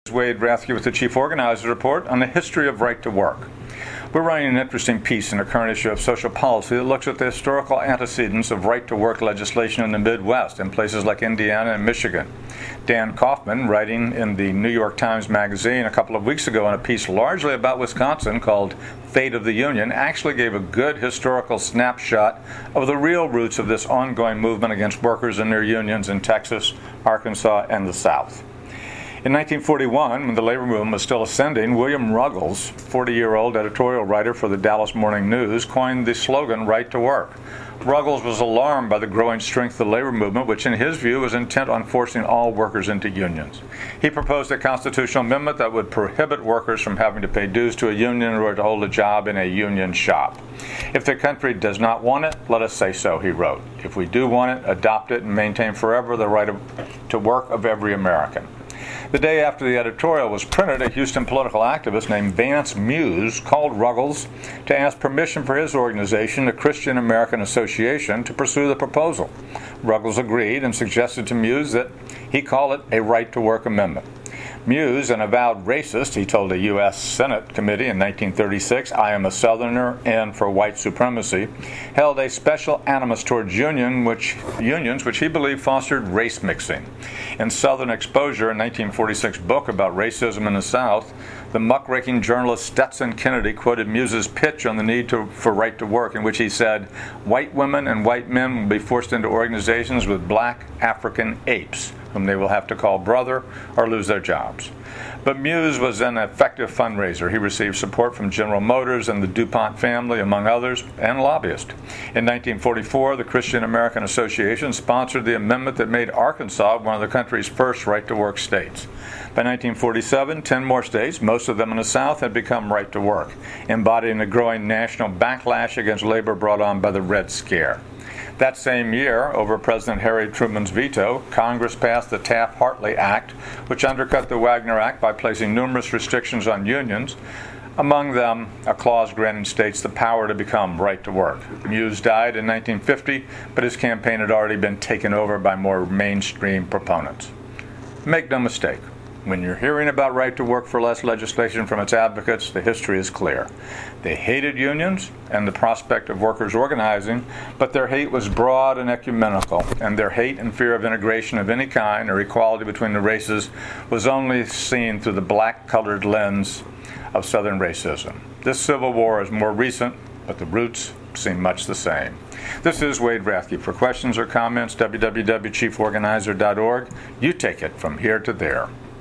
Wade Rathke with the Chief Organizer Report on the history of right to work. We're writing an interesting piece in a current issue of Social Policy that looks at the historical antecedents of right to work legislation in the Midwest in places like Indiana and Michigan. Dan Kaufman, writing in the New York Times Magazine a couple of weeks ago in a piece largely about Wisconsin called Fate of the Union, actually gave a good historical snapshot of the real roots of this ongoing movement against workers and their unions in Texas, Arkansas, and the South. In 1941, when the labor movement was still ascending, William Ruggles, 40-year-old editorial writer for the Dallas Morning News, coined the slogan, right to work. Ruggles was alarmed by the growing strength of the labor movement, which in his view was intent on forcing all workers into unions. He proposed a constitutional amendment that would prohibit workers from having to pay dues to a union in order to hold a job in a union shop. If the country does not want it, let us say so, he wrote. If we do want it, adopt it and maintain forever the right to work of every American. The day after the editorial was printed, a Houston political activist named Vance Muse called Ruggles to ask permission for his organization, the Christian American Association, to pursue the proposal. Ruggles agreed and suggested to Muse that he call it a right-to-work amendment. Muse, an avowed racist, he told a U.S. Senate committee in 1936, "I am a Southerner and for white supremacy," held a special animus towards unions which he believed fostered race mixing. In Southern Exposure, a 1946 book about racism in the South, the muckraking journalist Stetson Kennedy quoted Muse's pitch on the need for right to work, in which he said, "White women and white men will be forced into organizations with black African apes, whom they will have to call brother or lose their jobs." But Muse was an effective fundraiser. He received support from General Motors and the DuPont family, among others, and lobbyists. In 1944, the Christian American Association sponsored the amendment that made Arkansas one of the country's first right-to-work states. By 1947, 10 more states, most of them in the South, had become right to work, embodying the growing national backlash against labor brought on by the Red Scare. That same year, over President Harry Truman's veto, Congress passed the Taft-Hartley Act, which undercut the Wagner Act by placing numerous restrictions on unions, among them a clause granting states the power to become right to work. Muse died in 1950, but his campaign had already been taken over by more mainstream proponents. Make no mistake, when you're hearing about right to work for less legislation from its advocates, the history is clear. They hated unions and the prospect of workers organizing, but their hate was broad and ecumenical, and their hate and fear of integration of any kind or equality between the races was only seen through the black-colored lens of Southern racism. This Civil War is more recent, but the roots seem much the same. This is Wade Rathke. For questions or comments, www.chieforganizer.org. You take it from here to there.